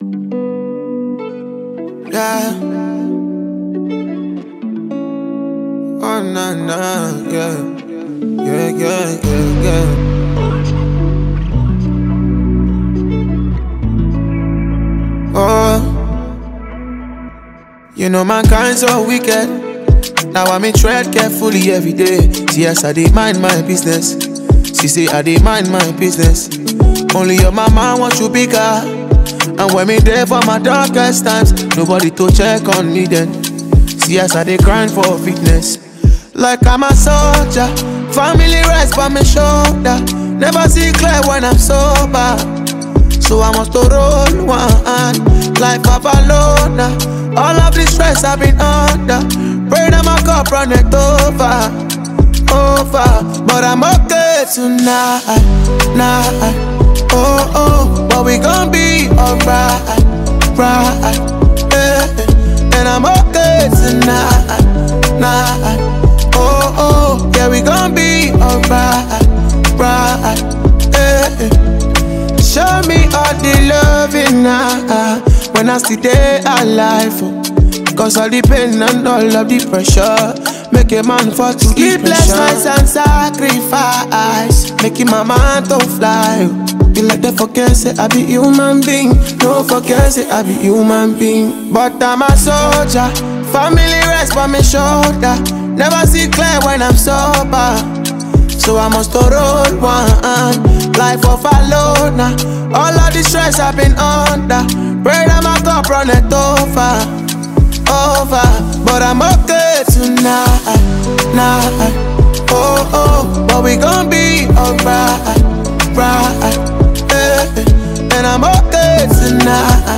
Yeah. Oh, nah, nah, yeah. Yeah, yeah, yeah, yeah. Oh, you know mankind so wicked. Now I tread carefully every day. See, yes, I dey mind my business. She say I dey mind my business. Only your mama wants you bigger. And when me there for my darkest times, nobody to check on me then. See, yes, I dey grind for fitness. Like I'm a soldier, family rest by my shoulder. Never see clear when I'm sober, so I must to roll one. Life of alone, all of this stress I've been under. Pray that my cup run it over. But I'm okay tonight, night. Oh, oh, but we gon' be alright, right, yeah. And I'm okay tonight, night. Oh, oh, yeah, we gon' be alright, right, yeah. Show me all the loving now, when I see day alive, oh. Cause all the pain and all of the pressure make a man fall to sleepless nights and sacrifice, making my mind to fly. You like to forget say I be human being, no forget say I be human being. But I'm a soldier, family rest by my shoulder. Never see clear when I'm sober, so I must to roll one. Life of alone, all of the stress I've been under. Pray that my cup run it over. But I'm okay tonight, night. Oh, oh, but we gon' be alright, right, yeah. And I'm okay tonight,